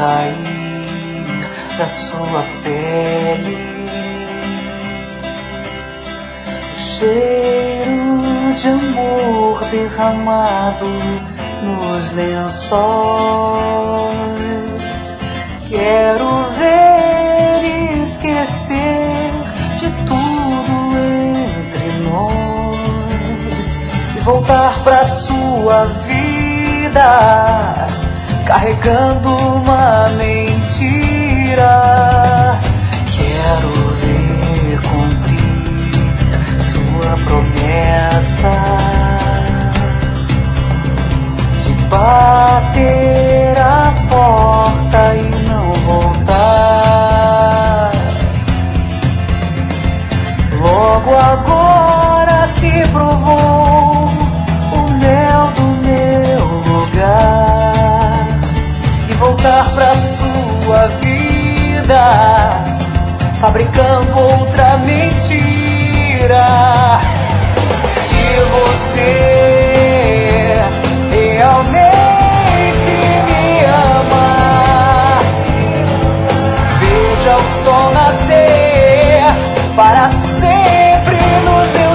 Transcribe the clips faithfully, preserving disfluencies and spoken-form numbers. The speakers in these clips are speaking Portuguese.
sair da sua pele, o cheiro de amor derramado nos lençóis. Quero ver e esquecer de tudo entre nós e voltar pra sua vida carregando uma mentira. Quero ver cumprir sua promessa de bater a porta e não voltar. Logo agora que provou o mel do meu lugar e voltar pra sua vida fabricando outra mentira. Se você realmente me ama, veja o sol nascer para sempre nos meus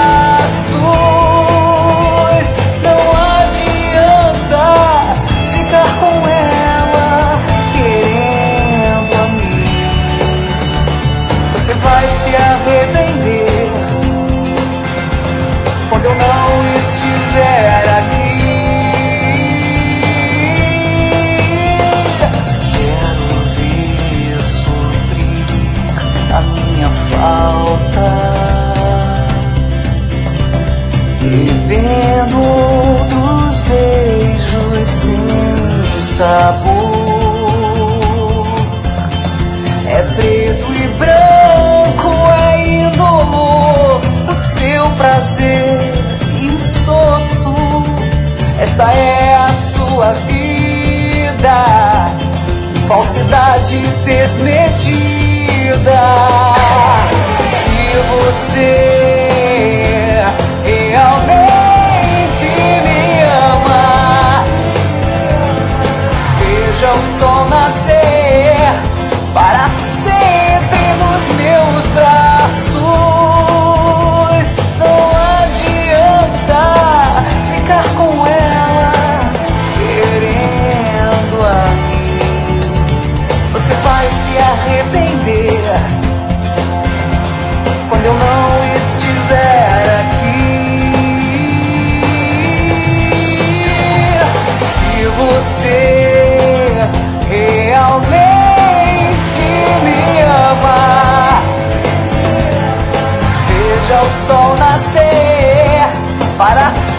braços. Não adianta ficar com ela querendo a mim. Você vai se arrepender quando eu não estiver aqui. Quero ver suprir a minha falta, bebendo dos beijos sem sabor. É preto e branco, é indolor o seu prazer insosso. Esta é a sua vida, falsidade desmedida. Se você realmente me ama, veja o sol nascer para sempre nos meus braços. Não adianta ficar com ela querendo a mim. Você vai se arrepender quando eu não estiver aqui. Se você realmente me ama, veja o sol nascer para sempre